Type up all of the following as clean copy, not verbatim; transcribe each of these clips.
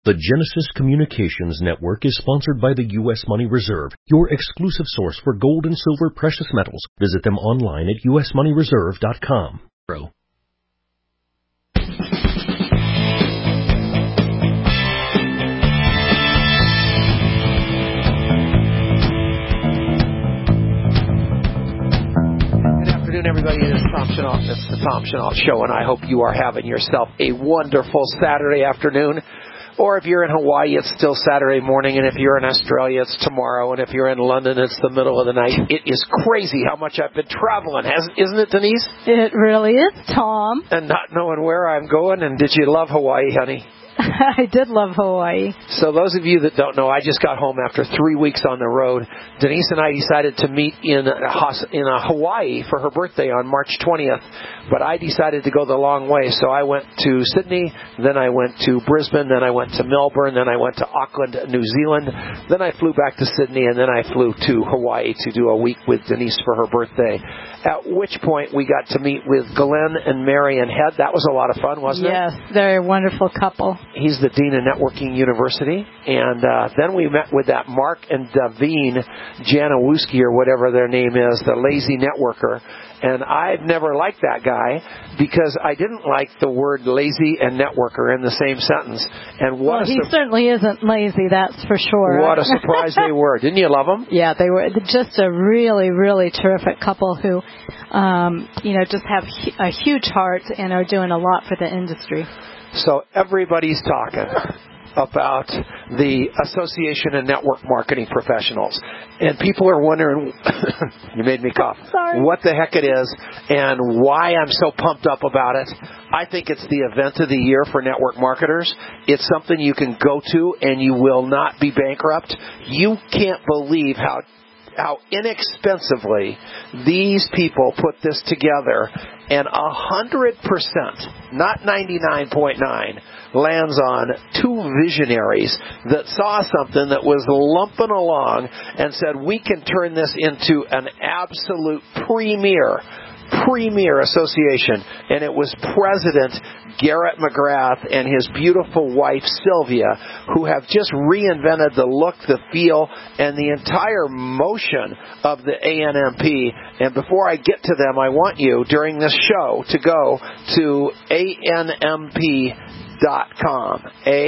The Genesis Communications Network is sponsored by the U.S. Money Reserve, your exclusive source for gold and silver precious metals. Visit them online at usmoneyreserve.com. Everybody, it's Tom Chenault. It's the Tom Chenault Show, and I hope you are having yourself a wonderful Saturday afternoon. Or if you're in Hawaii, it's still Saturday morning, and if you're in Australia, it's tomorrow, and if you're in London, it's the middle of the night. It is crazy how much I've been traveling, isn't it, Denise? It really is, Tom. And not knowing where I'm going. And did you love Hawaii, honey? I did love Hawaii. So those of you that don't know, I just got home after 3 weeks on the road. Denise and I decided to meet in Hawaii for her birthday on March 20th, but I decided to go the long way. So I went to Sydney, then I went to Brisbane, then I went to Melbourne, then I went to Auckland, New Zealand, then I flew back to Sydney, and then I flew to Hawaii to do a week with Denise for her birthday. At which point we got to meet with Glenn and Marion Head. That was a lot of fun, wasn't it? Yes, they're a wonderful couple. He's the Dean of Networking University. And then we met with that Mark and Daveen Janowski, or whatever their name is, the lazy networker. And I've never liked that guy because I didn't like the word lazy and networker in the same sentence. And he certainly isn't lazy, that's for sure. What a surprise they were. Didn't you love them? Yeah, they were just a really, really terrific couple who, just have a huge heart and are doing a lot for the industry. So everybody's talking about the Association of Network Marketing Professionals. And people are wondering, you made me cough, Sorry. What the heck it is and why I'm so pumped up about it. I think it's the event of the year for network marketers. It's something you can go to and you will not be bankrupt. You can't believe how inexpensively these people put this together, and 100%, not 99.9, lands on two visionaries that saw something that was lumping along and said, we can turn this into an absolute premier association. And it was President Garrett McGrath and his beautiful wife Sylvia, who have just reinvented the look, the feel, and the entire motion of the ANMP. And before I get to them, I want you, during this show, to go to ANMP.com.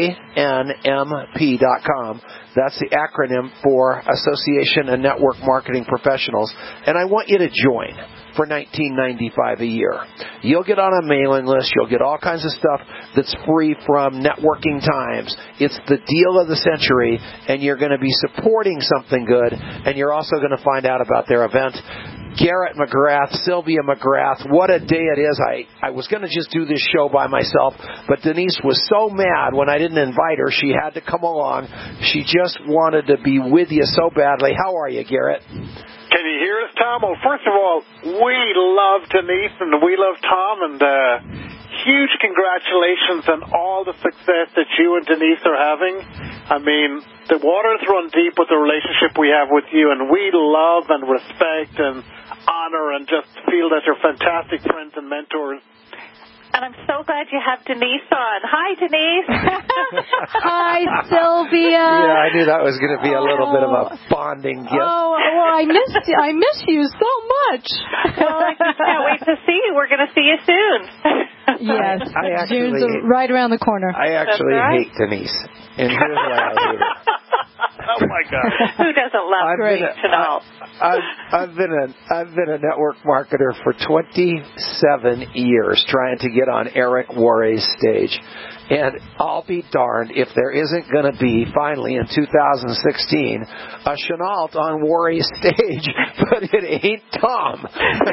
ANMP.com. That's the acronym for Association of Network Marketing Professionals. And I want you to join for $19.95 a year. You'll get on a mailing list. You'll get all kinds of stuff that's free from Networking Times. It's the deal of the century, and you're going to be supporting something good, and you're also going to find out about their event. Garrett McGrath, Sylvia McGrath, what a day it is. I was going to just do this show by myself, but Denise was so mad when I didn't invite her. She had to come along. She just wanted to be with you so badly. How are you, Garrett? Can you hear us, Tom? Well, first of all, we love Denise and we love Tom, and huge congratulations on all the success that you and Denise are having. I mean, the waters run deep with the relationship we have with you, and we love and respect and honor and just feel that you're fantastic friends and mentors. And I'm so glad you have Denise on. Hi, Denise. Hi, Sylvia. Yeah, I knew that was going to be a little bit of a bonding gift. Oh, well, I miss you so much. Well, I can't wait to see you. We're going to see you soon. Yes, June's right around the corner. I actually hate Denise, and here's why I hate her. Oh my God! Who doesn't love Chenault? I've been a network marketer for 27 years, trying to get on Eric Worre's stage. And I'll be darned if there isn't going to be, finally, in 2016, a Chenault on Worre's stage, but it ain't Tom.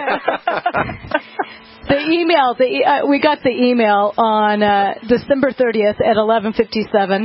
We got the email on December 30th at 11:57.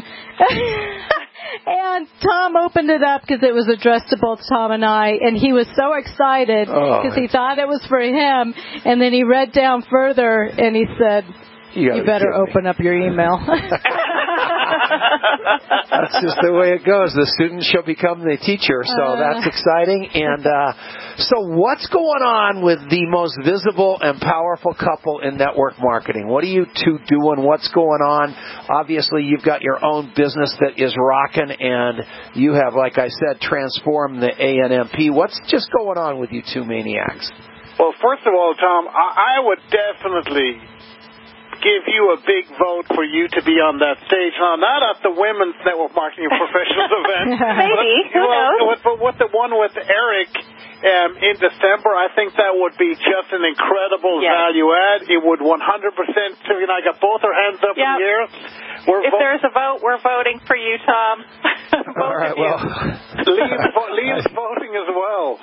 And Tom opened it up because it was addressed to both Tom and I, and he was so excited because he thought it was for him. And then he read down further, and he said, you better open up your email. That's That's just the way it goes. The student shall become the teacher, so that's exciting. And so what's going on with the most visible and powerful couple in network marketing? What are you two doing? What's going on? Obviously, you've got your own business that is rocking, and you have, like I said, transformed the ANMP. What's just going on with you two maniacs? Well, first of all, Tom, I would definitely give you a big vote for you to be on that stage. Now, not at the Women's Network Marketing Professionals event. Maybe. Who knows? But with the one with Eric in December, I think that would be just an incredible value add. It would 100%. I got both our hands up in the air. If there's a vote, we're voting for you, Tom. All right, well. Lee's voting as well.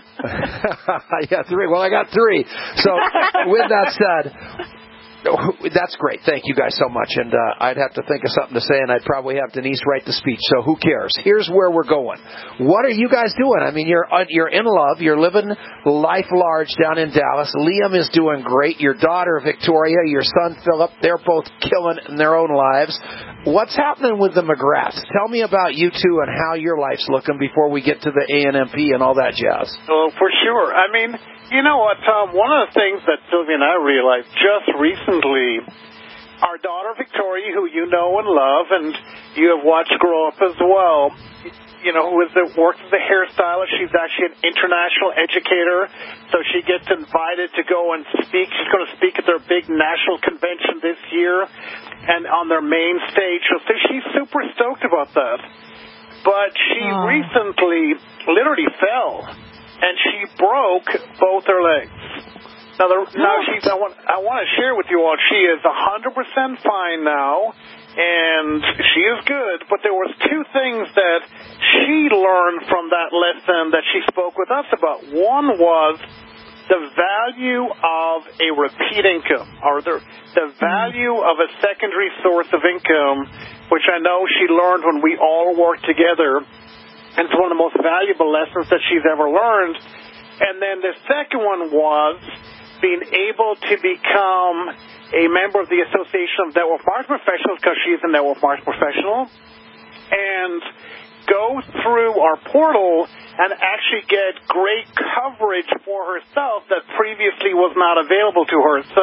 Yeah, 3. Well, I got 3. So, with that said, that's great. Thank you guys so much. And I'd have to think of something to say, and I'd probably have Denise write the speech. So who cares? Here's where we're going. What are you guys doing? I mean, you're in love. You're living life large down in Dallas. Liam is doing great. Your daughter, Victoria, your son, Philip, they're both killing in their own lives. What's happening with the McGraths? Tell me about you two and how your life's looking before we get to the ANMP and all that jazz. Oh, for sure. I mean, you know what, Tom? One of the things that Sylvia and I realized just recently, our daughter Victoria, who you know and love, and you have watched grow up as well, who works as a hairstylist. She's actually an international educator, so she gets invited to go and speak. She's going to speak at their big national convention this year and on their main stage. So she's super stoked about that. But she recently literally fell, and she broke both her legs. Now I want to share with you all, she is 100% fine now, and she is good, but there was 2 things that she learned from that lesson that she spoke with us about. One was the value of a repeat income, or the value of a secondary source of income, which I know she learned when we all worked together, and it's one of the most valuable lessons that she's ever learned. And then the second one was being able to become a member of the Association of Network Marketing Professionals, because she's a network marketing professional, and go through our portal and actually get great coverage for herself that previously was not available to her. So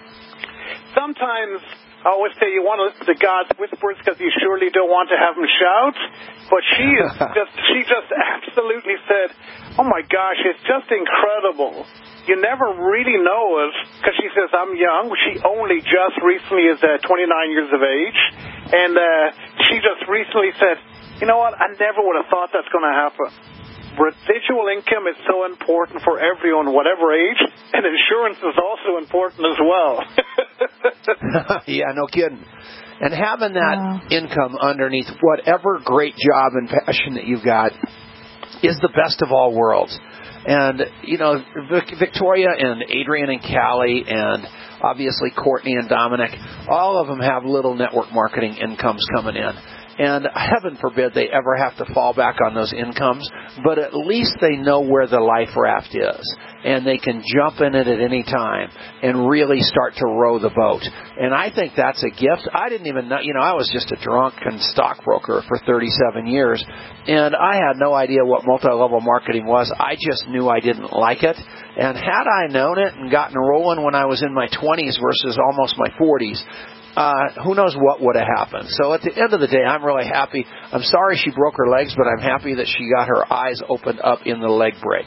sometimes I always say you want to listen to God's whispers because you surely don't want to have him shout. But she just absolutely said, oh my gosh, it's just incredible. You never really know it, because she says, I'm young. She only just recently is 29 years of age. And she just recently said, you know what, I never would have thought that's going to happen. Residual income is so important for everyone, whatever age, and insurance is also important as well. Yeah, no kidding. And having that income underneath whatever great job and passion that you've got is the best of all worlds. And, Victoria and Adrian and Callie and obviously Courtney and Dominic, all of them have little network marketing incomes coming in. And heaven forbid they ever have to fall back on those incomes, but at least they know where the life raft is, and they can jump in it at any time and really start to row the boat. And I think that's a gift. I didn't even know, I was just a drunken stockbroker for 37 years, and I had no idea what multi-level marketing was. I just knew I didn't like it. And had I known it and gotten rolling when I was in my 20s versus almost my 40s, who knows what would have happened. So at the end of the day, I'm really happy. I'm sorry she broke her legs, but I'm happy that she got her eyes opened up in the leg break.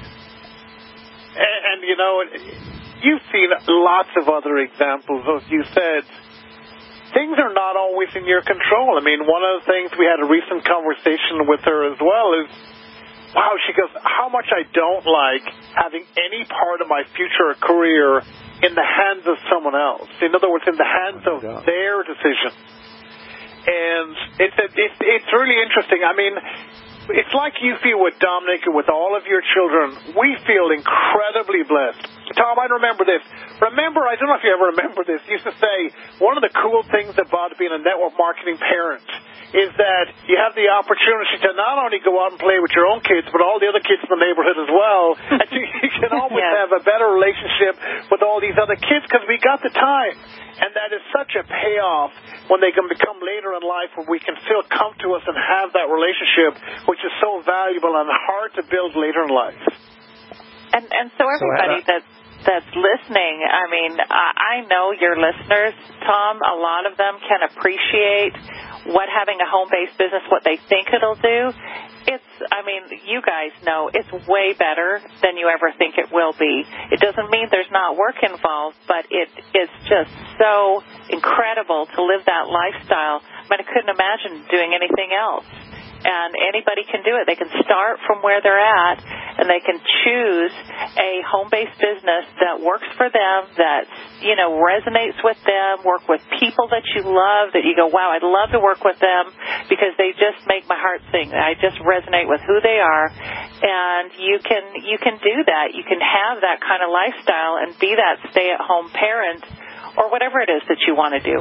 And you've seen lots of other examples. As you said, things are not always in your control. I mean, one of the things, we had a recent conversation with her as well, is, wow, she goes, how much I don't like having any part of my future career in the hands of someone else. In other words, in the hands of their decision. And it's really interesting. I mean, it's like you feel with Dominic and with all of your children. We feel incredibly blessed. Tom, I remember this. I don't know if you ever remember this. You used to say, one of the cool things about being a network marketing parent is that you have the opportunity to not only go out and play with your own kids, but all the other kids in the neighborhood as well. And you can always have a better relationship with all these other kids because we got the time. And that is such a payoff when they can become later in life where we can still come to us and have that relationship, which is so valuable and hard to build later in life. And so everybody that's listening, I mean, I know your listeners, Tom, a lot of them can appreciate what having a home-based business, what they think it'll do. You guys know it's way better than you ever think it will be. It doesn't mean there's not work involved, but it is just so incredible to live that lifestyle. I couldn't imagine doing anything else. And anybody can do it. They can start from where they're at, and they can choose a home-based business that works for them, that, resonates with them, work with people that you love, that you go, wow, I'd love to work with them because they just make my heart sing. I just resonate with who they are. And you can do that. You can have that kind of lifestyle and be that stay-at-home parent or whatever it is that you want to do.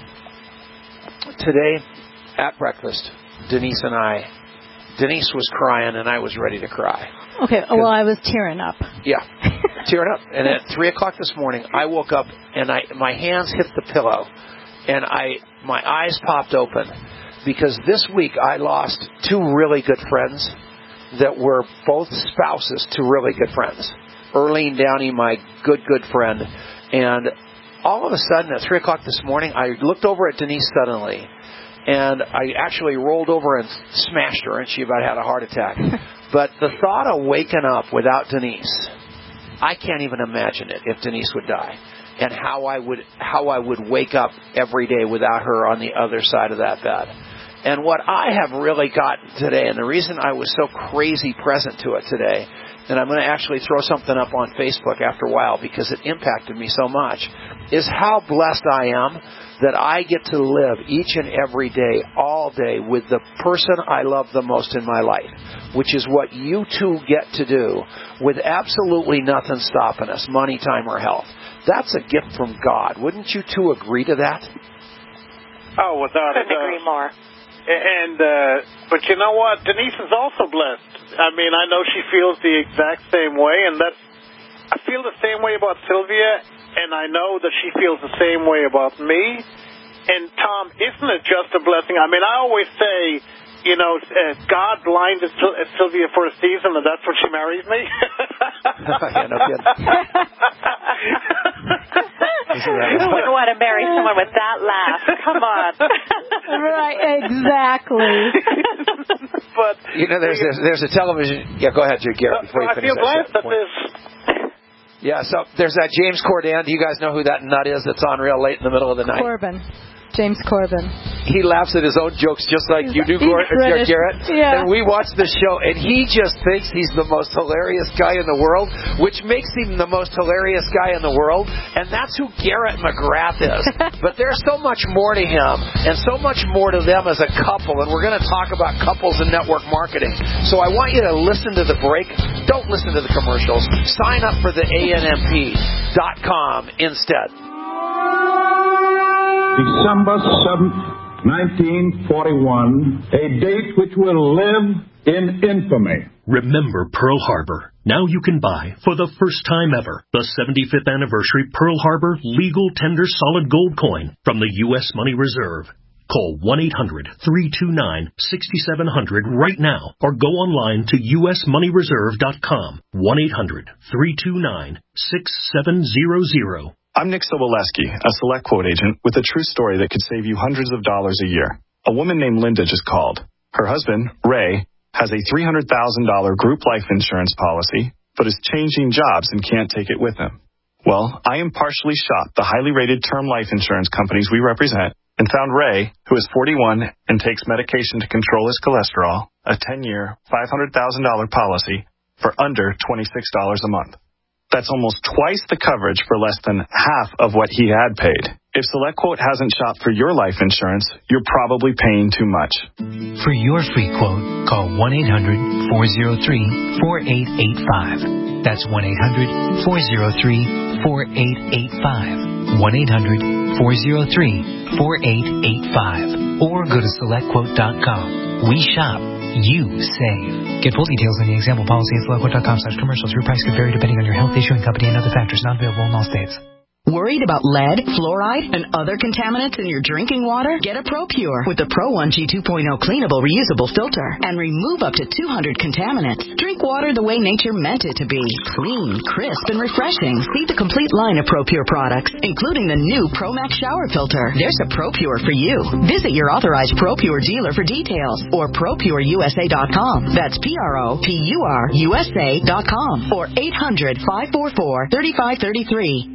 Today, at breakfast, Denise was crying, and I was ready to cry. Okay, well, I was tearing up. Yeah, tearing up. And at 3 o'clock this morning, I woke up, and my hands hit the pillow, and my eyes popped open, because this week I lost two really good friends that were both spouses to really good friends. Earlene Downey, my good friend, and all of a sudden at 3 o'clock this morning, I looked over at Denise suddenly, and I actually rolled over and smashed her, and she about had a heart attack. But the thought of waking up without Denise, I can't even imagine it if Denise would die, and how I would wake up every day without her on the other side of that bed. And what I have really gotten today, and the reason I was so crazy present to it today, and I'm going to actually throw something up on Facebook after a while because it impacted me so much, is how blessed I am that I get to live each and every day, all day, with the person I love the most in my life, which is what you two get to do with absolutely nothing stopping us, money, time, or health. That's a gift from God. Wouldn't you two agree to that? Oh, without a doubt. Couldn't agree more. And but you know what? Denise is also blessed. I know she feels the exact same way, and I feel the same way about Sylvia, and I know that she feels the same way about me. And Tom, isn't it just a blessing? I always say, God blinded Sylvia for a season, and that's when she marries me. Yeah, no kidding. Who wouldn't want to marry someone with that laugh? Come on. Right, exactly. But there's a television. Yeah, go ahead, Garrett. Before you finish, I feel blessed that this. Yeah, so there's that James Corden. Do you guys know who that nut is that's on real late in the middle of the night? James Corbin. He laughs at his own jokes just like you do, Garrett. Yeah. And we watch the show, and he just thinks he's the most hilarious guy in the world, which makes him the most hilarious guy in the world. And that's who Garrett McGrath is. But there's so much more to him, and so much more to them as a couple. And we're going to talk about couples and network marketing. So I want you to listen to the break. Don't listen to the commercials. Sign up for the ANMP.com instead. December 7th, 1941, a date which will live in infamy. Remember Pearl Harbor. Now you can buy, for the first time ever, the 75th anniversary Pearl Harbor Legal Tender Solid Gold Coin from the U.S. Money Reserve. Call 1-800-329-6700 right now or go online to usmoneyreserve.com. 1-800-329-6700. I'm Nick Soboleski, a Select Quote agent with a true story that could save you hundreds of dollars a year. A woman named Linda just called. Her husband, Ray, has a $300,000 group life insurance policy, but is changing jobs and can't take it with him. Well, I impartially shopped the highly rated term life insurance companies we represent and found Ray, who is 41 and takes medication to control his cholesterol, a 10-year, $500,000 policy for under $26 a month. That's almost twice the coverage for less than half of what he had paid. If SelectQuote hasn't shopped for your life insurance, you're probably paying too much. For your free quote, call 1-800-403-4885. That's 1-800-403-4885. 1-800-403-4885. or go to SelectQuote.com. We shop. You save. Get full details on the example policy at SelectQuote.com/commercials. Your price could vary depending on your health, issuing company, and other factors. Not available in all states. Worried about lead, fluoride, and other contaminants in your drinking water? Get a ProPure with the Pro 1G 2.0 cleanable reusable filter and remove up to 200 contaminants. Drink water the way nature meant it to be. Clean, crisp, and refreshing. See the complete line of ProPure products, including the new ProMax shower filter. There's a ProPure for you. Visit your authorized ProPure dealer for details or ProPureUSA.com. That's ProPureUSA.com or 800-544-3533.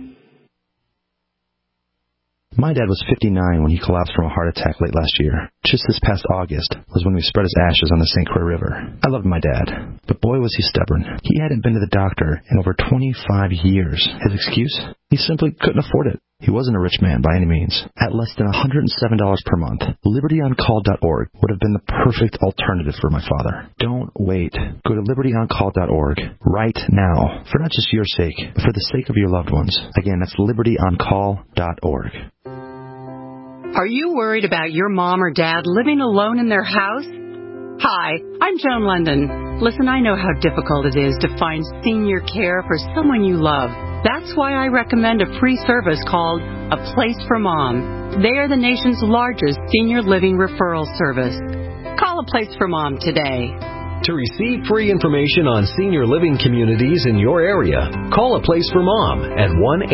My dad was 59 when he collapsed from a heart attack late last year. Just this past August was when we spread his ashes on the St. Croix River. I loved my dad, but boy was he stubborn. He hadn't been to the doctor in over 25 years. His excuse? He simply couldn't afford it. He wasn't a rich man by any means. At less than $107 per month, LibertyOnCall.org would have been the perfect alternative for my father. Don't wait. Go to LibertyOnCall.org right now, for not just your sake, but for the sake of your loved ones. Again, that's LibertyOnCall.org. Are you worried about your mom or dad living alone in their house? Hi, I'm Joan London. Listen, I know how difficult it is to find senior care for someone you love. That's why I recommend a free service called A Place for Mom. They are the nation's largest senior living referral service. Call A Place for Mom today. To receive free information on senior living communities in your area, call A Place for Mom at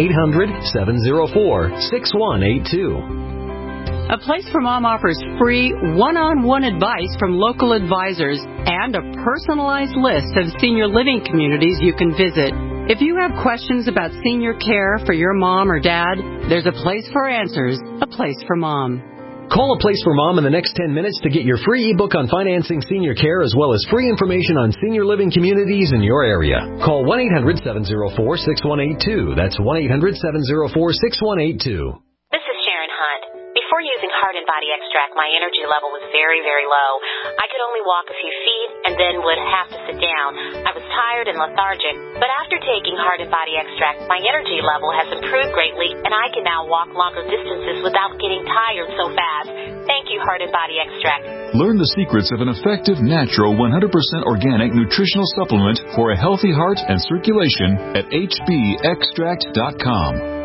1-800-704-6182. A Place for Mom offers free one-on-one advice from local advisors and a personalized list of senior living communities you can visit. If you have questions about senior care for your mom or dad, there's a place for answers, A Place for Mom. Call A Place for Mom in the next 10 minutes to get your free ebook on financing senior care as well as free information on senior living communities in your area. Call 1-800-704-6182. That's 1-800-704-6182. This is Sharon Hunt. Before using Heart and Body Extract, my energy level was very, very low. I could only walk a few feet and then would have to sit down. I was tired and lethargic. But after taking Heart and Body Extract, my energy level has improved greatly, and I can now walk longer distances without getting tired so fast. Thank you, Heart and Body Extract. Learn the secrets of an effective, natural, 100% organic nutritional supplement for a healthy heart and circulation at hbextract.com.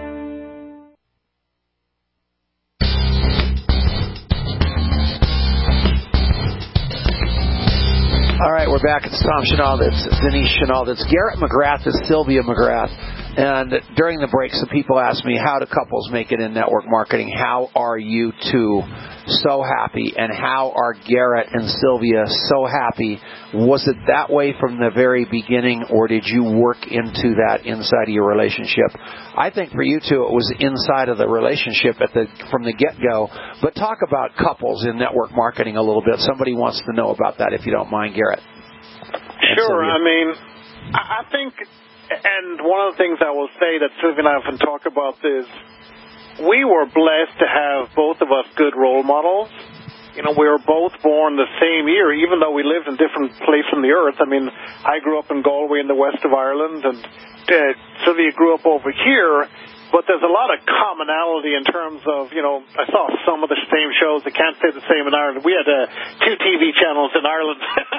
All right, we're back. It's Tom Chenault. That's Denise Chenault. That's Garrett McGrath. That's Sylvia McGrath. And during the break, some people asked me, how do couples make it in network marketing? How are you two so happy? And how are Garrett and Sylvia so happy? Was it that way from the very beginning, or did you work into that inside of your relationship? I think for you two, it was inside of the relationship from the get-go. But talk about couples in network marketing a little bit. Somebody wants to know about that, if you don't mind, Garrett. Sure. I mean, I think, and one of the things I will say that Sylvia and I often talk about is we were blessed to have both of us good role models. You know, we were both born the same year, even though we lived in different places on the earth. I mean, I grew up in Galway in the west of Ireland, and Sylvia grew up over here. But there's a lot of commonality in terms of, you know, I saw some of the same shows. I can't say the same in Ireland. We had 2 TV channels in Ireland.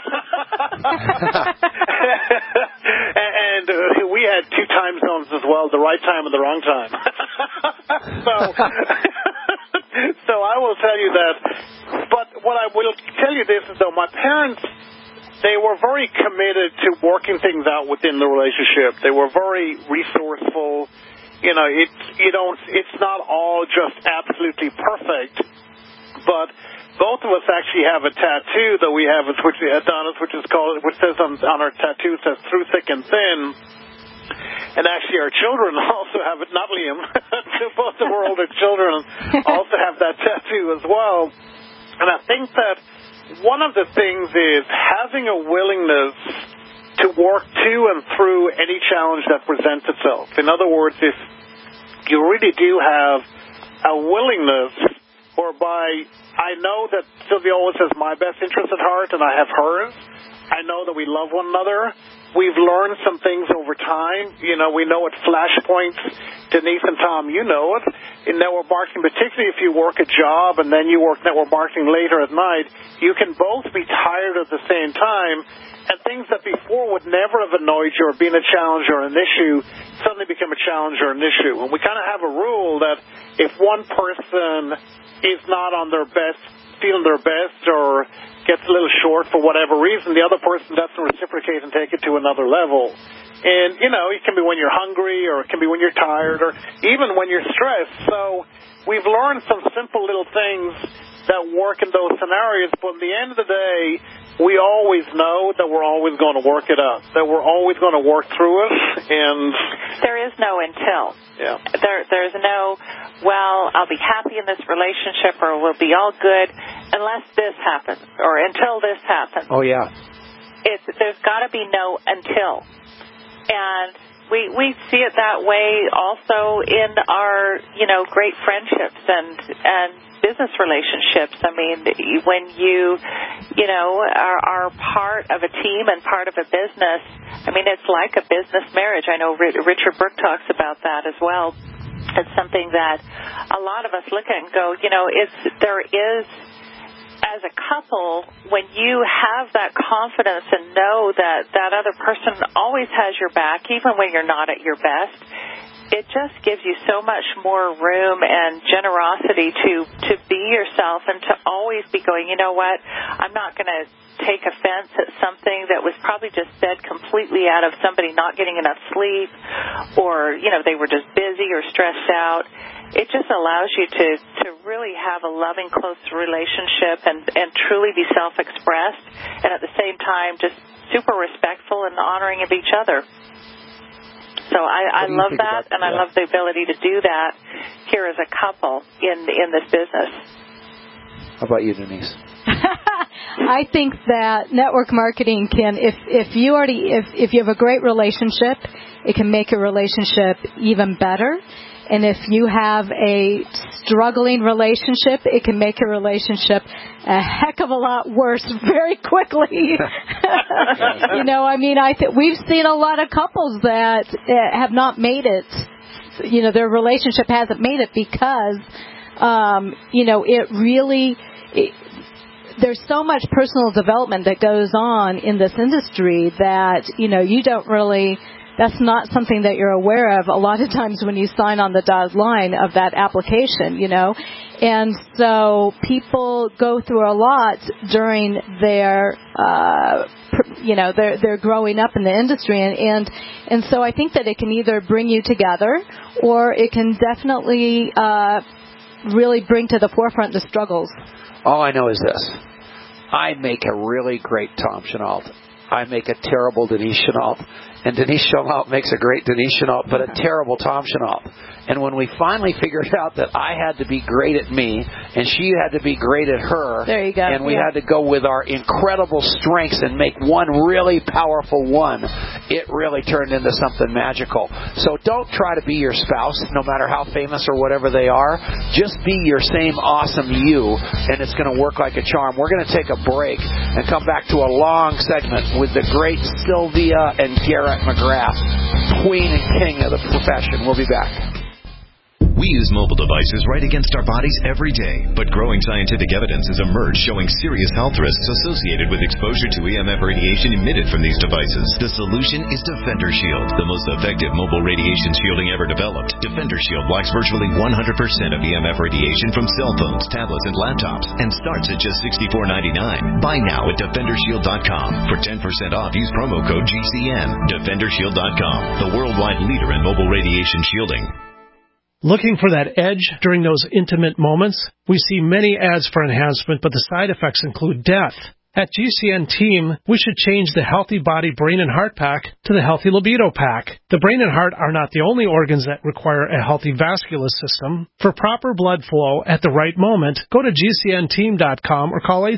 And we had 2 time zones as well, the right time and the wrong time. So I will tell you that. But what I will tell you this is, though, my parents, they were very committed to working things out within the relationship. They were very resourceful. You know, it's not all just absolutely perfect, but both of us actually have a tattoo that we have, which we had on us, which says on our tattoo, says "through thick and thin." And actually, our children also have it. Not Liam, both of our older children also have that tattoo as well. And I think that one of the things is having a willingness to work to and through any challenge that presents itself. In other words, if you really do have a willingness, whereby I know that Sylvia always has my best interest at heart, and I have hers. I know that we love one another. We've learned some things over time. You know, we know at flashpoints, Denise and Tom, you know it. In network marketing, particularly if you work a job and then you work network marketing later at night, you can both be tired at the same time, and things that before would never have annoyed you or been a challenge or an issue suddenly become a challenge or an issue. And we kind of have a rule that if one person is not on their best, feeling their best, or gets a little short for whatever reason, the other person doesn't reciprocate and take it to another level. And, you know, it can be when you're hungry, or it can be when you're tired, or even when you're stressed. So we've learned some simple little things that work in those scenarios, but at the end of the day, we always know that we're always going to work it out, that we're always going to work through it, and there is no until. Yeah. There's no, well, I'll be happy in this relationship, or we'll be all good unless this happens, or until this happens. Oh, yeah. There's got to be no until. And we see it that way also in our, you know, great friendships and business relationships. I mean, when you know, are part of a team and part of a business, I mean, it's like a business marriage. I know Richard Burke talks about that as well. It's something that a lot of us look at and go, you know, there is, as a couple, when you have that confidence and know that that other person always has your back, even when you're not at your best, it just gives you so much more room and generosity to be yourself and to always be going, you know what, I'm not going to take offense at something that was probably just said completely out of somebody not getting enough sleep, or, you know, they were just busy or stressed out. It just allows you to really have a loving, close relationship and truly be self-expressed, and at the same time just super respectful and honoring of each other. So I love that, and I love the ability to do that here as a couple in this business. How about you, Denise? I think that network marketing can, if you have a great relationship, it can make a relationship even better. And if you have a struggling relationship, it can make a relationship a heck of a lot worse very quickly. You know, I mean, we've seen a lot of couples that have not made it. You know, their relationship hasn't made it because, you know, there's so much personal development that goes on in this industry that, you know, you don't really... That's not something that you're aware of a lot of times when you sign on the dotted line of that application, you know. And so people go through a lot during their, you know, their growing up in the industry. And so I think that it can either bring you together, or it can definitely really bring to the forefront the struggles. All I know is this. I make a really great Tom Chenault. I make a terrible Denise Chenault. And Denise Chenault makes a great Denise Chenault, but a terrible Tom Chenault. And when we finally figured out that I had to be great at me and she had to be great at her, there you go. And we had to go with our incredible strengths and make one really powerful one, it really turned into something magical. So don't try to be your spouse, no matter how famous or whatever they are. Just be your same awesome you, and it's going to work like a charm. We're going to take a break and come back to a long segment with the great Sylvia and Garrett McGrath, queen and king of the profession. We'll be back. We use mobile devices right against our bodies every day, but growing scientific evidence has emerged showing serious health risks associated with exposure to EMF radiation emitted from these devices. The solution is Defender Shield, the most effective mobile radiation shielding ever developed. Defender Shield blocks virtually 100% of EMF radiation from cell phones, tablets, and laptops, and starts at just $64.99. Buy now at DefenderShield.com. For 10% off, use promo code GCN. DefenderShield.com, the worldwide leader in mobile radiation shielding. Looking for that edge during those intimate moments? We see many ads for enhancement, but the side effects include death. At GCN Team, we should change the Healthy Body Brain and Heart Pack to the Healthy Libido Pack. The brain and heart are not the only organs that require a healthy vascular system. For proper blood flow at the right moment, go to GCNteam.com or call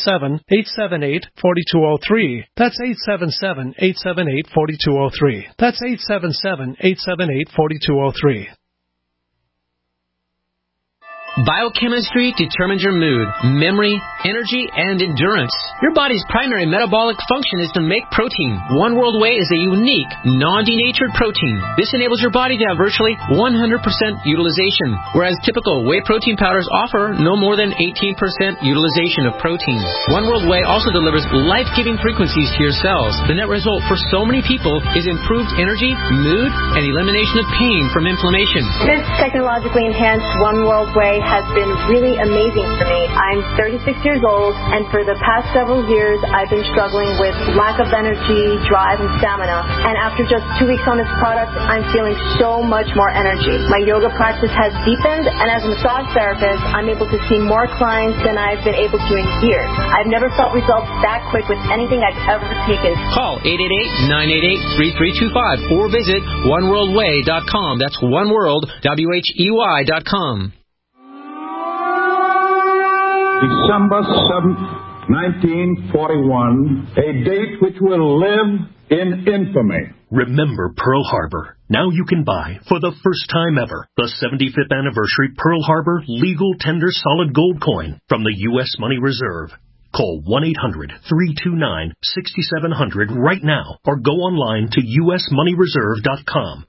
877-878-4203. That's 877-878-4203. That's 877-878-4203. Biochemistry determines your mood, memory, energy, and endurance. Your body's primary metabolic function is to make protein. One World Whey is a unique, non-denatured protein. This enables your body to have virtually 100% utilization, whereas typical whey protein powders offer no more than 18% utilization of protein. One World Whey also delivers life-giving frequencies to your cells. The net result for so many people is improved energy, mood, and elimination of pain from inflammation. This technologically enhanced One World Whey has been really amazing for me. I'm 36 years old, and for the past several years, I've been struggling with lack of energy, drive, and stamina. And after just 2 weeks on this product, I'm feeling so much more energy. My yoga practice has deepened, and as a massage therapist, I'm able to see more clients than I've been able to in years. I've never felt results that quick with anything I've ever taken. Call 888-988-3325 or visit oneworldwhey.com. That's oneworld.com. December 7th, 1941, a date which will live in infamy. Remember Pearl Harbor. Now you can buy, for the first time ever, the 75th anniversary Pearl Harbor Legal Tender Solid Gold Coin from the U.S. Money Reserve. Call 1-800-329-6700 right now or go online to usmoneyreserve.com.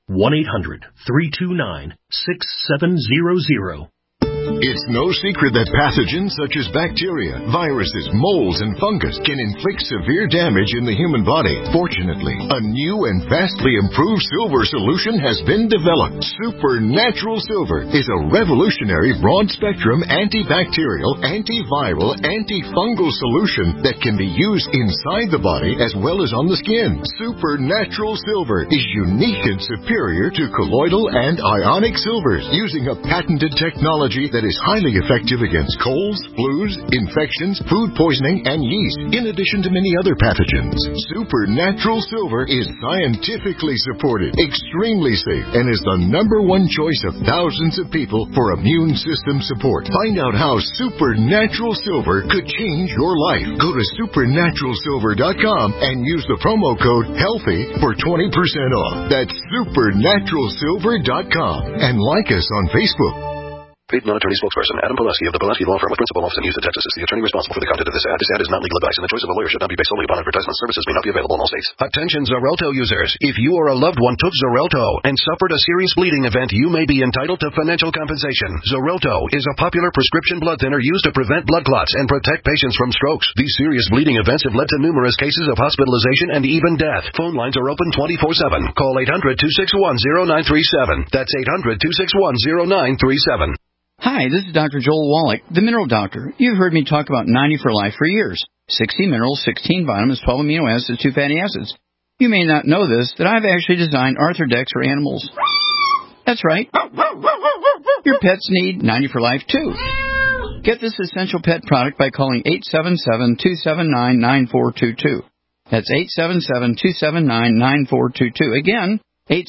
1-800-329-6700. It's no secret that pathogens such as bacteria, viruses, molds, and fungus can inflict severe damage in the human body. Fortunately, a new and vastly improved silver solution has been developed. Supernatural Silver is a revolutionary broad-spectrum antibacterial, antiviral, antifungal solution that can be used inside the body as well as on the skin. Supernatural Silver is unique and superior to colloidal and ionic silvers, using a patented technology that is highly effective against colds, flus, infections, food poisoning, and yeast, in addition to many other pathogens. Supernatural Silver is scientifically supported, extremely safe, and is the #1 choice of thousands of people for immune system support. Find out how Supernatural Silver could change your life. Go to supernaturalsilver.com and use the promo code HEALTHY for 20% off. That's supernaturalsilver.com. And like us on Facebook. Paid non-attorney spokesperson Adam Pulaski of the Pulaski Law Firm with principal office in Houston, Texas is the attorney responsible for the content of this ad. This ad is not legal advice, and the choice of a lawyer should not be based solely upon advertisement. Services may not be available in all states. Attention Xarelto users. If you or a loved one took Xarelto and suffered a serious bleeding event, you may be entitled to financial compensation. Xarelto is a popular prescription blood thinner used to prevent blood clots and protect patients from strokes. These serious bleeding events have led to numerous cases of hospitalization and even death. Phone lines are open 24/7. Call 800-261-0937. That's 800-261-0937. Hi, this is Dr. Joel Wallach, the Mineral Doctor. You've heard me talk about 90 for Life for years. 60 minerals, 16 vitamins, 12 amino acids, 2 fatty acids. You may not know this, that I've actually designed Arthrodex for animals. That's right. Your pets need 90 for Life, too. Get this essential pet product by calling 877-279-9422. That's 877-279-9422. Again,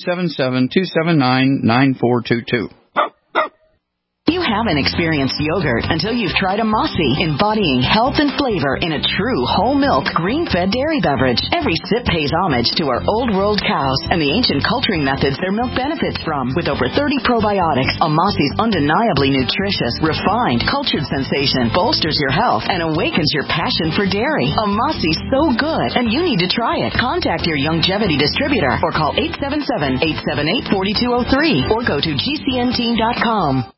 877-279-9422. You haven't experienced yogurt until you've tried Amasi, embodying health and flavor in a true whole milk, green-fed dairy beverage. Every sip pays homage to our old world cows and the ancient culturing methods their milk benefits from. With over 30 probiotics, Amasi's undeniably nutritious, refined, cultured sensation bolsters your health and awakens your passion for dairy. Amasi's so good, and you need to try it. Contact your Youngevity distributor or call 877-878-4203 or go to gcnteam.com.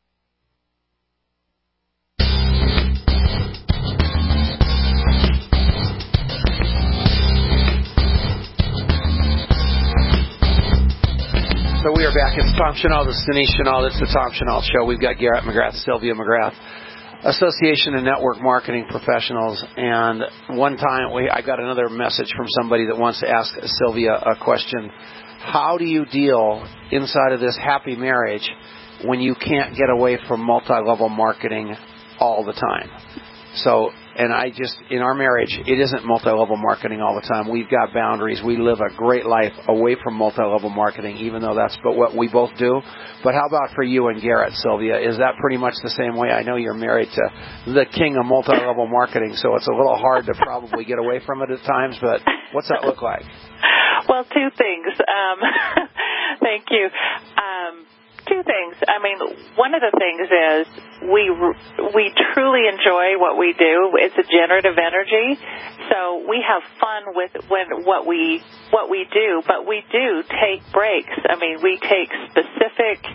So we are back. It's Tom Chenault. This is Denise Chenault. This is the Tom Chenault Show. We've got Garrett McGrath, Sylvia McGrath, Association of Network Marketing Professionals. And one time I got another message from somebody that wants to ask Sylvia a question. How do you deal inside of this happy marriage when you can't get away from multi-level marketing all the time? So, and in our marriage, it isn't multi-level marketing all the time. We've got boundaries. We live a great life away from multi-level marketing, even though that's what we both do. But how about for you and Garrett, Sylvia? Is that pretty much the same way? I know you're married to the king of multi-level marketing, so it's a little hard to probably get away from it at times, but what's that look like? Well, two things. Thank you. two things. I mean, one of the things is we truly enjoy what we do. It's a generative energy, so we have fun with what we do. But we do take breaks. I mean, we take specific.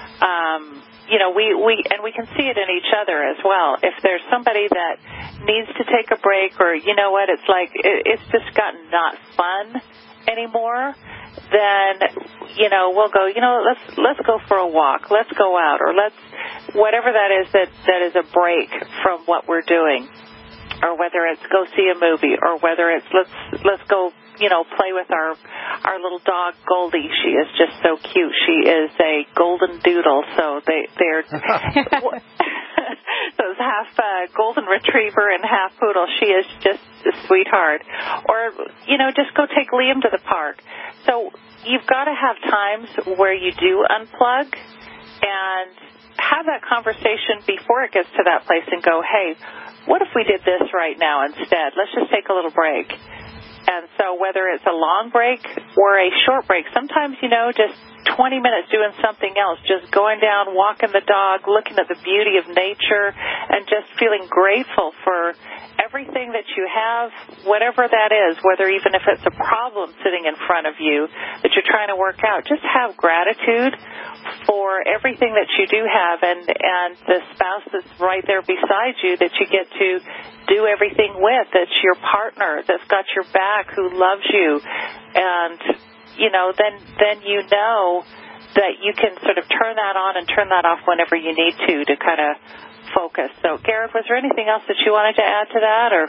We can see it in each other as well. If there's somebody that needs to take a break, or you know what, it's like it's just gotten not fun anymore, then we'll go. Let's go for a walk. Let's go out, or let's whatever that is a break from what we're doing, or whether it's go see a movie, or whether it's let's go. Play with our little dog Goldie. She is just so cute. She is a golden doodle, so they're so it's half golden retriever and half poodle. She is just a sweetheart. Or just go take Liam to the park. So you've got to have times where you do unplug and have that conversation before it gets to that place and go, hey, what if we did this right now instead? Let's just take a little break. And so whether it's a long break or a short break, sometimes, just 20 minutes doing something else, just going down, walking the dog, looking at the beauty of nature, and just feeling grateful for everything that you have, whatever that is, whether even if it's a problem sitting in front of you that you're trying to work out, just have gratitude for everything that you do have and the spouse that's right there beside you that you get to do everything with, that's your partner, that's got your back, who loves you. And, then you know that you can sort of turn that on and turn that off whenever you need to kind of focus. So, Garrett, was there anything else that you wanted to add to that, or?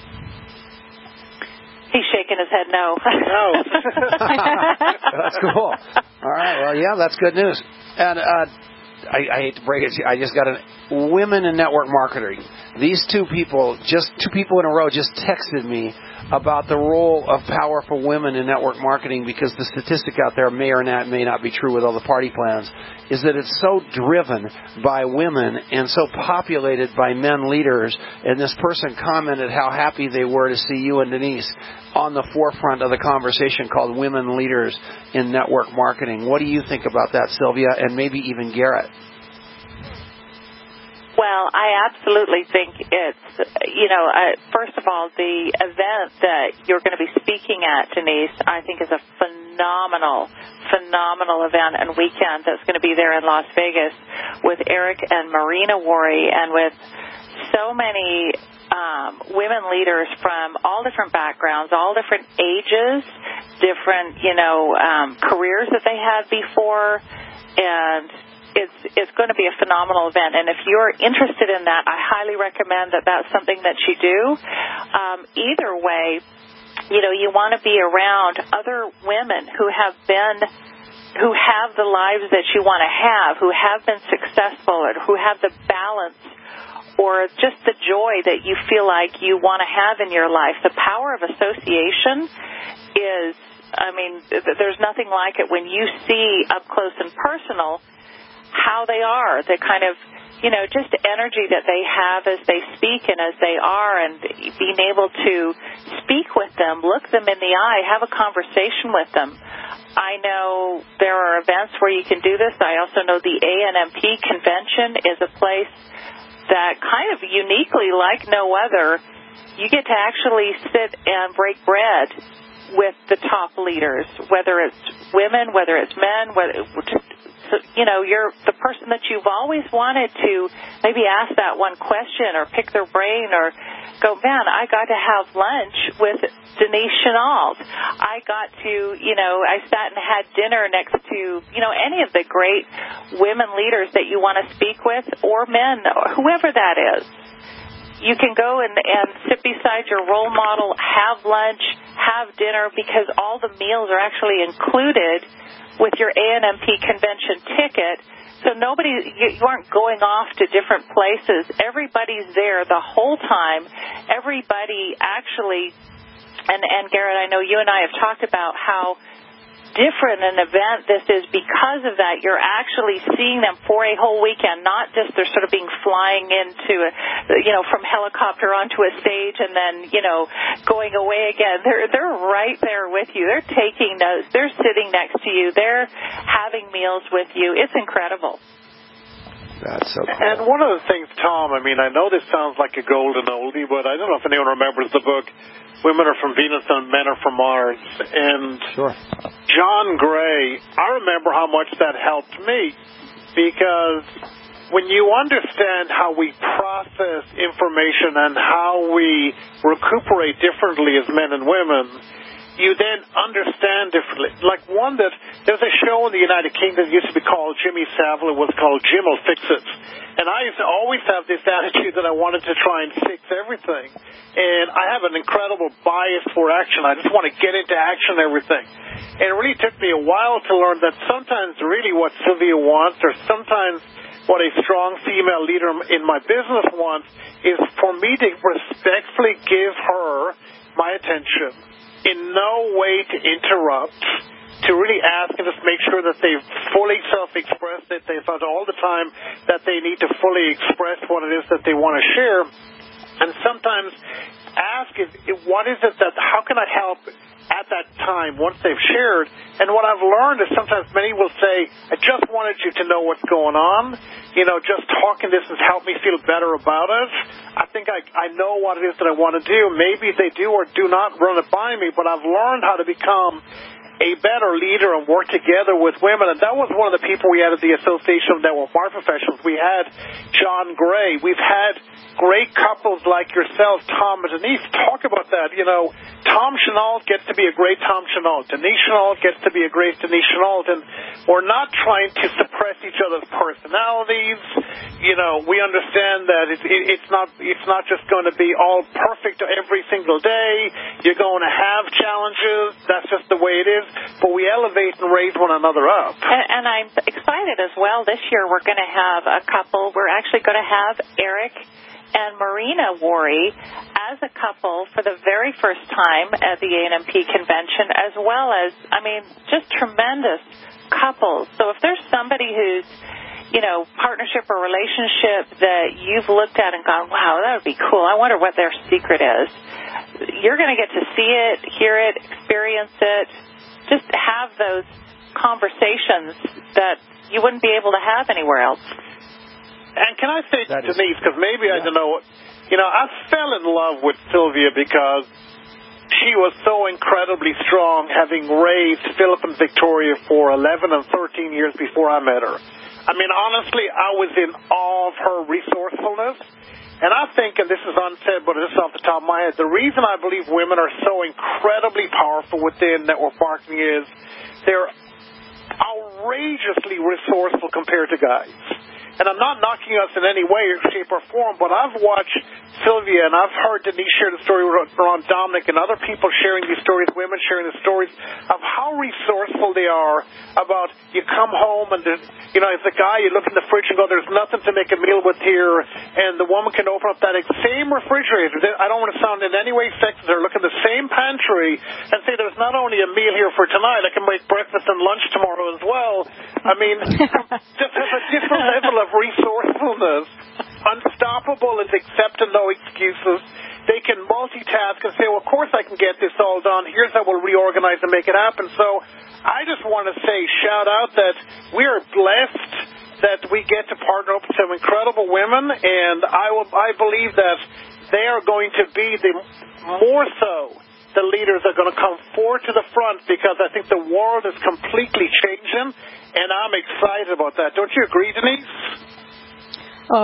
He's shaking his head no. No. That's cool. All right. Well, yeah, that's good news. And I hate to break it to you, I just got women in network marketing. These two people in a row just texted me about the role of powerful women in network marketing, because the statistic out there may not be true with all the party plans, is that it's so driven by women and so populated by men leaders. And this person commented how happy they were to see you and Denise on the forefront of the conversation called Women Leaders in Network Marketing. What do you think about that, Sylvia, and maybe even Garrett? Well, I absolutely think it's, first of all, the event that you're going to be speaking at, Denise, I think is a phenomenal event and weekend that's going to be there in Las Vegas with Eric and Marina Worre, and with so many women leaders from all different backgrounds, all different ages, different, careers that they had before, and it's going to be a phenomenal event. And if you're interested in that, I highly recommend that that's something that you do. Either way, you want to be around other women who have the lives that you want to have, who have been successful, or who have the balance or just the joy that you feel like you want to have in your life. The power of association is, there's nothing like it when you see up close and personal how they are, the kind of, just energy that they have as they speak and as they are, and being able to speak with them, look them in the eye, have a conversation with them. I know there are events where you can do this. I also know the ANMP convention is a place that kind of uniquely, like no other, you get to actually sit and break bread with the top leaders, whether it's women, whether it's men, you're the person that you've always wanted to maybe ask that one question or pick their brain or go, man, I got to have lunch with Denise Chenault. I got to, I sat and had dinner next to, any of the great women leaders that you want to speak with, or men, or whoever that is. You can go and sit beside your role model, have lunch, have dinner, because all the meals are actually included with your ANMP convention ticket. So you aren't going off to different places. Everybody's there the whole time. Everybody actually, and Garrett, I know you and I have talked about how different an event this is because of that. You're actually seeing them for a whole weekend, not just they're sort of being flying into, from helicopter onto a stage and then, going away again. They're right there with you. They're taking notes. They're sitting next to you. They're having meals with you. It's incredible. That's so cool. And one of the things, Tom, I know this sounds like a golden oldie, but I don't know if anyone remembers the book Women Are From Venus and Men Are From Mars. And sure. John Gray, I remember how much that helped me, because when you understand how we process information and how we recuperate differently as men and women, you then understand differently. Like there's a show in the United Kingdom that used to be called Jimmy Savile. It was called Jim Will Fix It. And I used to always have this attitude that I wanted to try and fix everything. And I have an incredible bias for action. I just want to get into action and everything. And it really took me a while to learn that sometimes really what Sylvia wants, or sometimes what a strong female leader in my business wants, is for me to respectfully give her my attention, in no way to interrupt, to really ask and just make sure that they've fully self-expressed, that they've had all the time that they need to fully express what it is that they want to share. And sometimes ask, what is it that, how can I help at that time once they've shared? And what I've learned is sometimes many will say, I just wanted you to know what's going on. Just talking this has helped me feel better about it. I think I know what it is that I want to do. Maybe they do or do not run it by me, but I've learned how to become a better leader and work together with women. And that was one of the people we had at the Association of Network Marketing Professionals. We had John Gray. We've had great couples like yourself, Tom and Denise. Talk about that. Tom Chenault gets to be a great Tom Chenault. Denise Chenault gets to be a great Denise Chenault. And we're not trying to suppress each other's personalities. We understand that it's not just going to be all perfect every single day. You're going to have challenges. That's just the way it is. But we elevate and raise one another up. And I'm excited as well. This year we're going to have a couple. We're actually going to have Eric and Marina Worre as a couple for the very first time at the ANMP convention, as well as, just tremendous couples. So if there's somebody who's, partnership or relationship that you've looked at and gone, wow, that would be cool, I wonder what their secret is, you're going to get to see it, hear it, experience it, just have those conversations that you wouldn't be able to have anywhere else. And can I say to Denise, because maybe I don't know, I fell in love with Sylvia because she was so incredibly strong, having raised Philip and Victoria for 11 and 13 years before I met her. Honestly, I was in awe of her resourcefulness. And I think, and this is unsaid, but this is off the top of my head, the reason I believe women are so incredibly powerful within network marketing is they're outrageously resourceful compared to guys. And I'm not knocking us in any way, shape, or form, but I've watched Sylvia and I've heard Denise share the story around Dominic and other people sharing these stories, women sharing the stories of how resourceful they are about you come home and, as a guy, you look in the fridge and go, there's nothing to make a meal with here, and the woman can open up that same refrigerator. I don't want to sound in any way sexist. They're looking at the same pantry and say there's not only a meal here for tonight, I can make breakfast and lunch tomorrow as well. Just has a different level of resourcefulness, unstoppable, and accept and no excuses. They can multitask and say, well, of course I can get this all done. Here's how we'll reorganize and make it happen. So I just want to say, shout out that we are blessed that we get to partner up with some incredible women, and I believe that they are going to be more so the leaders are going to come forward to the front, because I think the world is completely changing, and I'm excited about that. Don't you agree, Denise? Oh,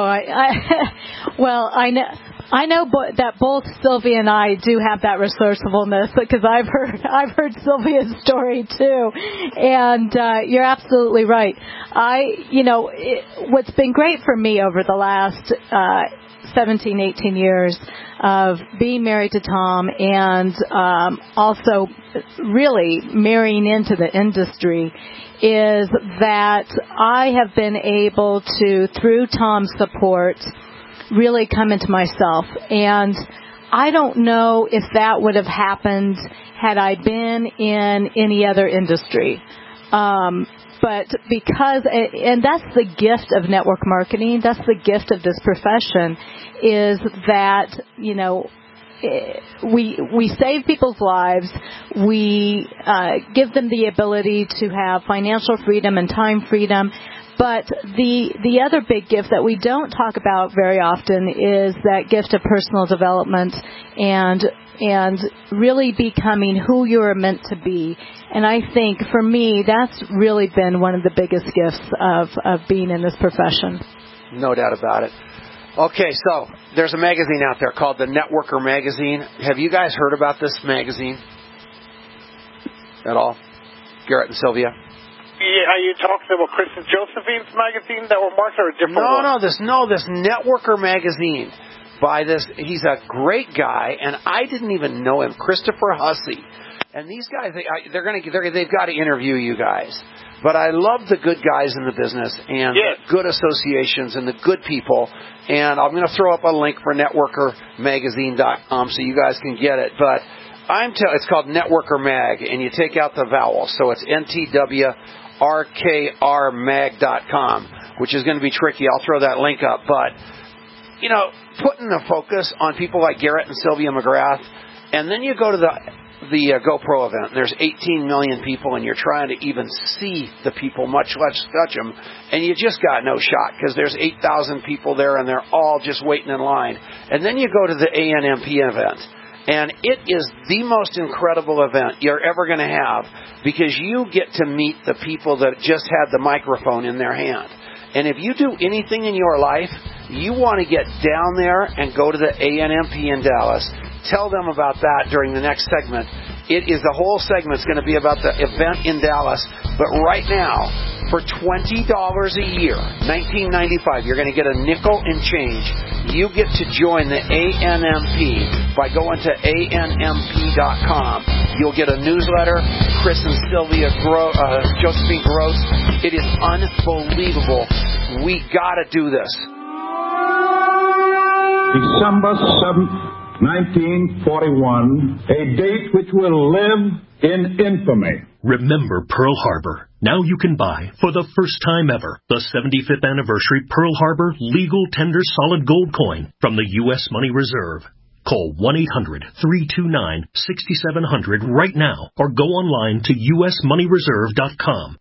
I know that both Sylvia and I do have that resourcefulness, because I've heard Sylvia's story too, and you're absolutely right. What's been great for me over the last 17, 18 years of being married to Tom, and also really marrying into the industry, is that I have been able to, through Tom's support, really come into myself. And I don't know if that would have happened had I been in any other industry. But because, and that's the gift of network marketing, that's the gift of this profession, is that, you know, we save people's lives, we give them the ability to have financial freedom and time freedom. But the other big gift that we don't talk about very often is that gift of personal development and really becoming who you're meant to be. And I think, for me, that's really been one of the biggest gifts of being in this profession. No doubt about it. Okay, so there's a magazine out there called the Networker Magazine. Have you guys heard about this magazine at all? Garrett and Sylvia? Yeah, are you talking about Chris and Josephine's magazine that were marked, or a different one? This Networker Magazine by this. He's a great guy, and I didn't even know him, Christopher Hussey. And these guys, they've got to interview you guys. But I love the good guys in the business and the good associations and the good people. And I'm going to throw up a link for networkermagazine.com so you guys can get it. But it's called Networker Mag, and you take out the vowel. So it's NTWRKRmag.com, which is going to be tricky. I'll throw that link up. But, you know, putting the focus on people like Garrett and Sylvia McGrath, and then you go to the GoPro event, and there's 18 million people, and you're trying to even see the people, much less touch them, and you just got no shot because there's 8,000 people there, and they're all just waiting in line. And then you go to the ANMP event, and it is the most incredible event you're ever going to have because you get to meet the people that just had the microphone in their hand. And if you do anything in your life, you want to get down there and go to the ANMP in Dallas. Tell them about that during the next segment. The whole segment's going to be about the event in Dallas. But right now, for $20 a year, $19.95, you're going to get a nickel and change. You get to join the ANMP by going to ANMP.com. You'll get a newsletter, Chris and Sylvia Josephine Gross. It is unbelievable. We got to do this. December 7th. 1941, a date which will live in infamy. Remember Pearl Harbor. Now you can buy, for the first time ever, the 75th anniversary Pearl Harbor legal tender solid gold coin from the U.S. Money Reserve. Call 1-800-329-6700 right now or go online to usmoneyreserve.com.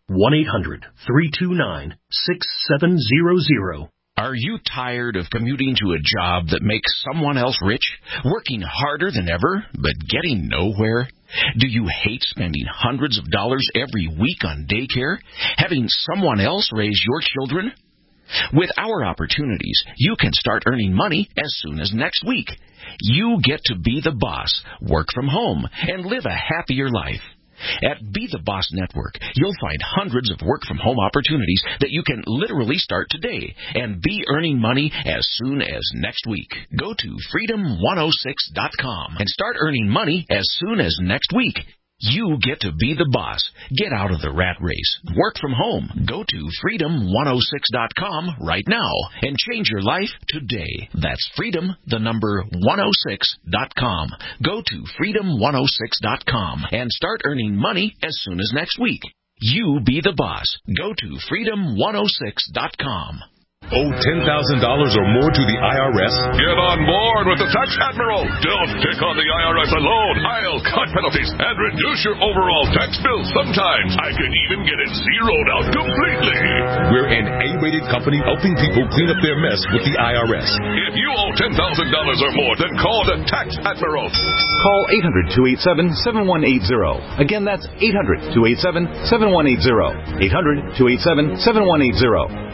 1-800-329-6700. Are you tired of commuting to a job that makes someone else rich, working harder than ever, but getting nowhere? Do you hate spending hundreds of dollars every week on daycare, having someone else raise your children? With our opportunities, you can start earning money as soon as next week. You get to be the boss, work from home, and live a happier life. At Be the Boss Network, you'll find hundreds of work-from-home opportunities that you can literally start today and be earning money as soon as next week. Go to freedom106.com and start earning money as soon as next week. You get to be the boss. Get out of the rat race. Work from home. Go to freedom106.com right now and change your life today. That's freedom106.com. Go to freedom106.com and start earning money as soon as next week. You be the boss. Go to freedom106.com. Owe $10,000 or more to the IRS? Get on board with the Tax Admiral. Don't take on the IRS alone. I'll cut penalties and reduce your overall tax bill. Sometimes I can even get it zeroed out completely. We're an A-rated company helping people clean up their mess with the IRS. If you owe $10,000 or more, then call the Tax Admiral. Call 800-287-7180. Again, that's 800-287-7180. 800-287-7180.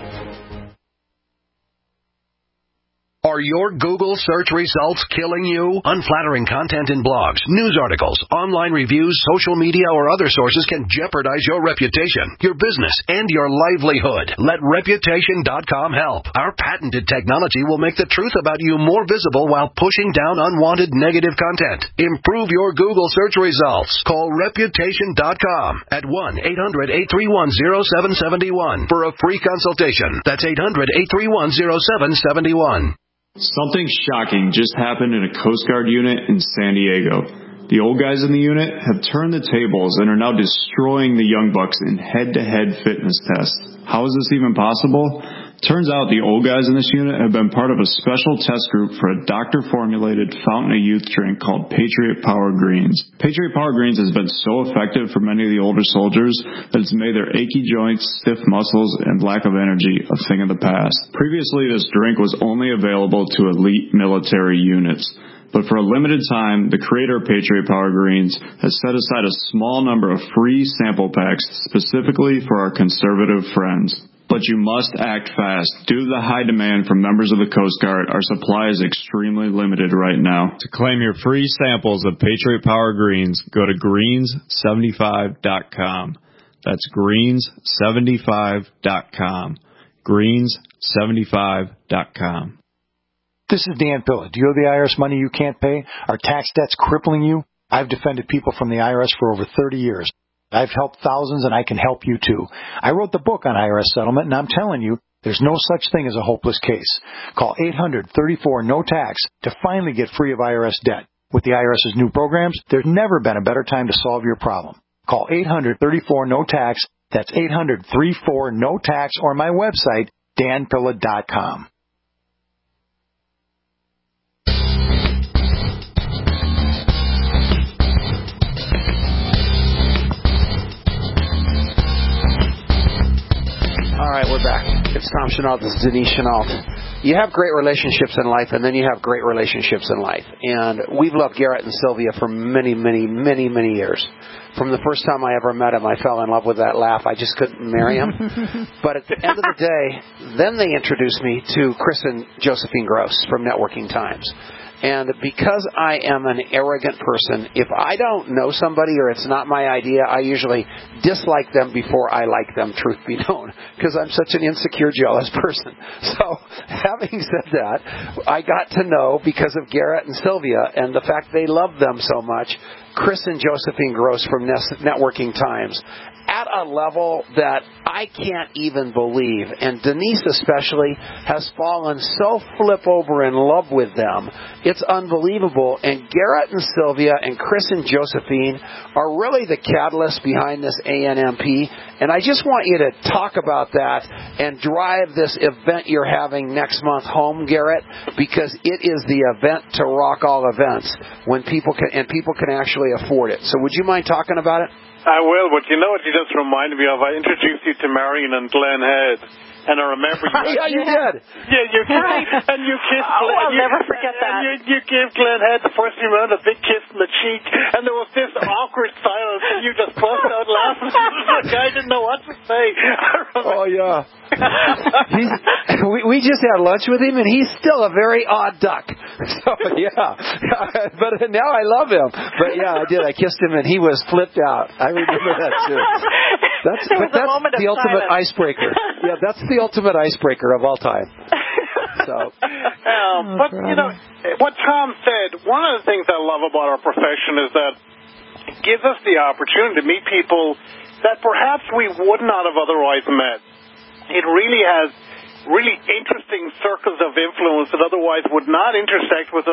Are your Google search results killing you? Unflattering content in blogs, news articles, online reviews, social media, or other sources can jeopardize your reputation, your business, and your livelihood. Let Reputation.com help. Our patented technology will make the truth about you more visible while pushing down unwanted negative content. Improve your Google search results. Call Reputation.com at 1-800-831-0771 for a free consultation. That's 800-831-0771. Something shocking just happened in a Coast Guard unit in San Diego. The old guys in the unit have turned the tables and are now destroying the young bucks in head-to-head fitness tests. How is this even possible? Turns out the old guys in this unit have been part of a special test group for a doctor-formulated fountain of youth drink called Patriot Power Greens. Patriot Power Greens has been so effective for many of the older soldiers that it's made their achy joints, stiff muscles, and lack of energy a thing of the past. Previously, this drink was only available to elite military units. But for a limited time, the creator of Patriot Power Greens has set aside a small number of free sample packs specifically for our conservative friends. But you must act fast. Due to the high demand from members of the Coast Guard, our supply is extremely limited right now. To claim your free samples of Patriot Power Greens, go to greens75.com. That's greens75.com. greens75.com. This is Dan Pilla. Do you owe the IRS money you can't pay? Are tax debts crippling you? I've defended people from the IRS for over 30 years. I've helped thousands, and I can help you too. I wrote the book on IRS settlement, and I'm telling you, there's no such thing as a hopeless case. Call 800-34-NO-TAX to finally get free of IRS debt. With the IRS's new programs, there's never been a better time to solve your problem. Call 800-34-NO-TAX. That's 800-34-NO-TAX, or my website, danpilla.com. All right, we're back. It's Tom Chenault. This is Denise Chenault. You have great relationships in life, and then you have great relationships in life. And we've loved Garrett and Sylvia for many, many, many, many years. From the first time I ever met him, I fell in love with that laugh. I just couldn't marry him. But at the end of the day, then they introduced me to Chris and Josephine Gross from Networking Times. And because I am an arrogant person, if I don't know somebody or it's not my idea, I usually dislike them before I like them, truth be known, because I'm such an insecure, jealous person. So having said that, I got to know, because of Garrett and Sylvia and the fact they love them so much, Chris and Josephine Gross from Networking Times at a level that I can't even believe. And Denise especially has fallen so flip over in love with them. It's unbelievable. And Garrett and Sylvia and Chris and Josephine are really the catalyst behind this ANMP. And I just want you to talk about that and drive this event you're having next month home, Garrett, because it is the event to rock all events when people can actually afford it. So would you mind talking about it? I will, but you know what you just reminded me of? I introduced you to Marion and Glen Head, and I remember you. Yeah, you did. Yeah, you kissed, and you kissed Glenn. I'll never forget that. You gave Glen Head the first time around a big kiss on the cheek, and there was this awkward silence, and you just burst out laughing. The guy didn't know what to say. Oh, yeah. We just had lunch with him, and he's still a very odd duck. So, yeah. But now I love him. But, yeah, I did. I kissed him, and he was flipped out. I remember that, too. That's the ultimate icebreaker. Yeah, that's the ultimate icebreaker of all time. So, but, you know, what Tom said, one of the things I love about our profession is that it gives us the opportunity to meet people that perhaps we would not have otherwise met. It really has really interesting circles of influence that otherwise would not intersect with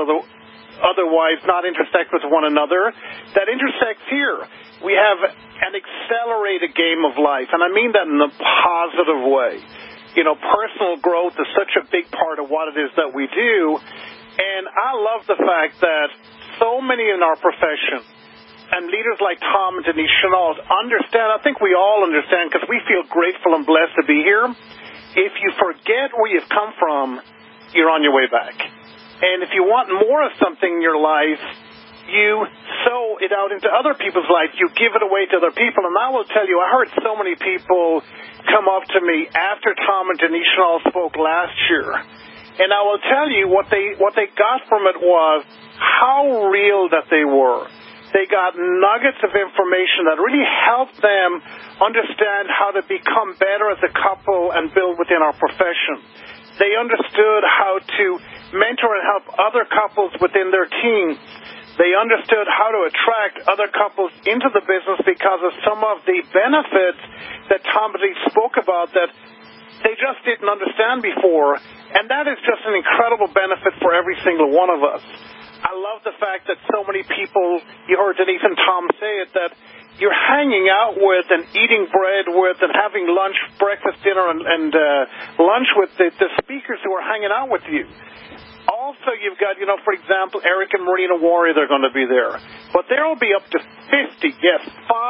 one another, that intersects here. We have an accelerated game of life, and I mean that in a positive way. You know, personal growth is such a big part of what it is that we do, and I love the fact that so many in our profession and leaders like Tom and Denise Chenault understand, I think we all understand, because we feel grateful and blessed to be here. If you forget where you've come from, you're on your way back. And if you want more of something in your life, you sow it out into other people's lives. You give it away to other people. And I will tell you, I heard so many people come up to me after Tom and Denise Chenault spoke last year. And I will tell you what they got from it was how real that they were. They got nuggets of information that really helped them understand how to become better as a couple and build within our profession. They understood how to mentor and help other couples within their team. They understood how to attract other couples into the business because of some of the benefits that Tom spoke about that they just didn't understand before. And that is just an incredible benefit for every single one of us. I love the fact that so many people, you heard Denise and Tom say it, that you're hanging out with and eating bread with and having lunch, breakfast, dinner, and lunch with the speakers who are hanging out with you. Also, you've got, for example, Eric and Marina Warrior, they're going to be there. But there will be up to 50, yes,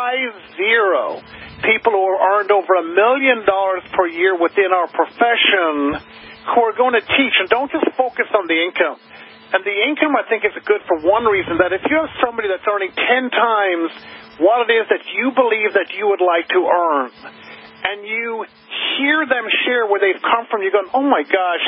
50 people who have earned over $1 million per year within our profession who are going to teach. And don't just focus on the income. And the income, I think, is good for one reason, that if you have somebody that's earning 10 times what it is that you believe that you would like to earn, and you hear them share where they've come from, you're going, oh my gosh,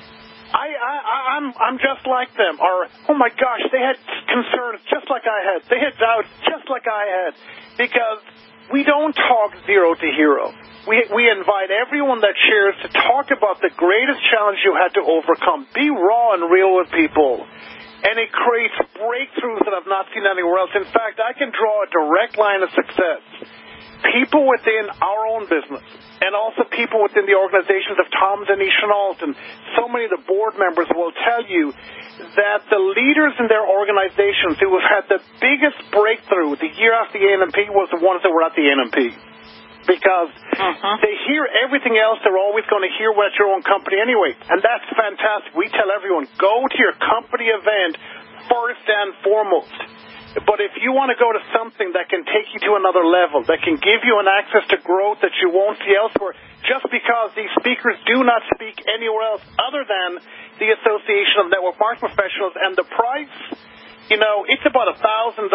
I'm just like them, or oh my gosh, they had concerns just like I had, they had doubts just like I had, because we don't talk zero to hero. We invite everyone that shares to talk about the greatest challenge you had to overcome. Be raw and real with people. And it creates breakthroughs that I've not seen anywhere else. In fact, I can draw a direct line of success. People within our own business, and also people within the organizations of Tom, Denise, Chenault, and so many of the board members will tell you that the leaders in their organizations who have had the biggest breakthrough the year after the ANMP was the ones that were at the ANMP. Because they hear everything else they're always going to hear at your own company anyway. And that's fantastic. We tell everyone, go to your company event first and foremost. But if you want to go to something that can take you to another level, that can give you an access to growth that you won't see elsewhere, just because these speakers do not speak anywhere else other than the Association of Network Marketing Professionals, and the price, it's about $1,000,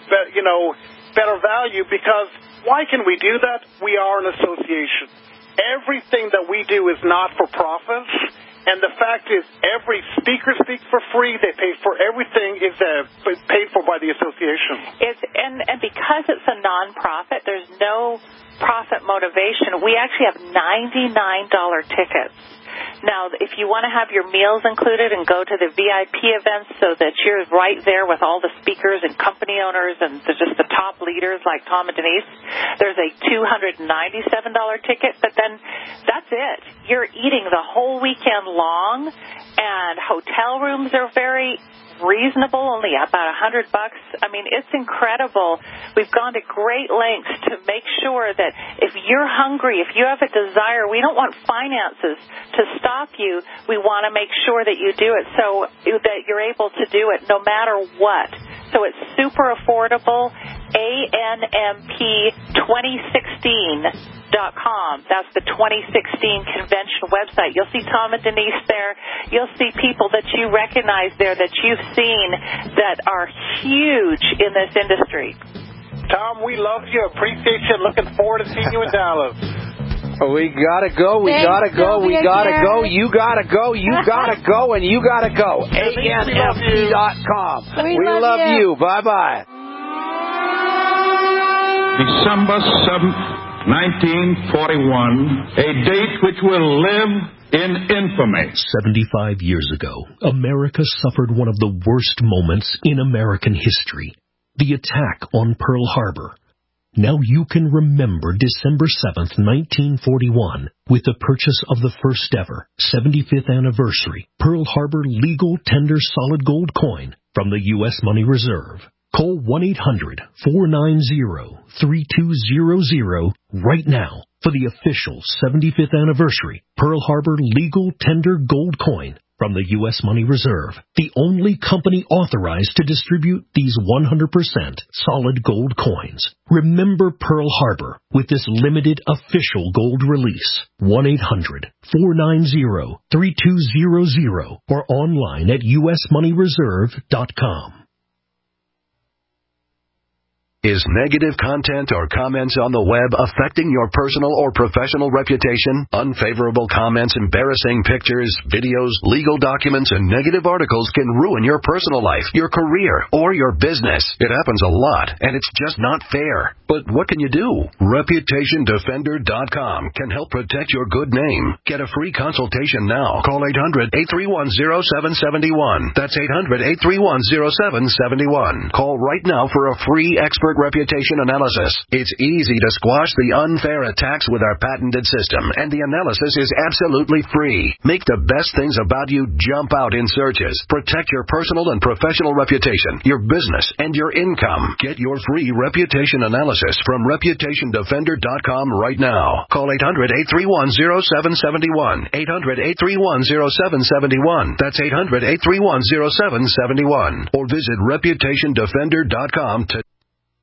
better value, because why can we do that? We are an association. Everything that we do is not for profit, and the fact is every speaker speaks for free. They pay for everything is paid for by the association. And because it's a non-profit, there's no profit motivation. We actually have $99 tickets. Now, if you want to have your meals included and go to the VIP events so that you're right there with all the speakers and company owners and just the top leaders like Tom and Denise, there's a $297 ticket, but then that's it. You're eating the whole weekend long, and hotel rooms are very reasonable, only about $100. I mean, it's incredible. We've gone to great lengths to make sure that if you're hungry, if you have a desire, we don't want finances to stop you. We want to make sure that you do it so that you're able to do it no matter what. So it's super affordable. ANMP2016.com. That's the 2016 convention website. You'll see Tom and Denise there. You'll see people that you recognize there that you've seen that are huge in this industry. Tom, we love you. Appreciate you. Looking forward to seeing you in Dallas. We gotta go. We gotta go. We gotta go. You gotta go. You gotta go. And you gotta go. ANMP.com. We love you. Bye-bye. December 7th, 1941, a date which will live in infamy. 75 years ago, America suffered one of the worst moments in American history, the attack on Pearl Harbor. Now you can remember December 7th, 1941, with the purchase of the first ever 75th anniversary Pearl Harbor legal tender solid gold coin from the U.S. Money Reserve. Call 1-800-490-3200 right now for the official 75th anniversary Pearl Harbor legal tender gold coin from the U.S. Money Reserve, the only company authorized to distribute these 100% solid gold coins. Remember Pearl Harbor with this limited official gold release. 1-800-490-3200 or online at usmoneyreserve.com. Is negative content or comments on the web affecting your personal or professional reputation? Unfavorable comments, embarrassing pictures, videos, legal documents, and negative articles can ruin your personal life, your career, or your business. It happens a lot, and it's just not fair. But what can you do? ReputationDefender.com can help protect your good name. Get a free consultation now. Call 800-831-0771. That's 800-831-0771. Call right now for a free expert expert reputation analysis. It's easy to squash the unfair attacks with our patented system, and the analysis is absolutely free. Make the best things about you jump out in searches. Protect your personal and professional reputation, your business, and your income. Get your free reputation analysis from ReputationDefender.com right now. Call 800-831-0771. 800-831-0771. That's 800-831-0771. Or visit ReputationDefender.com today.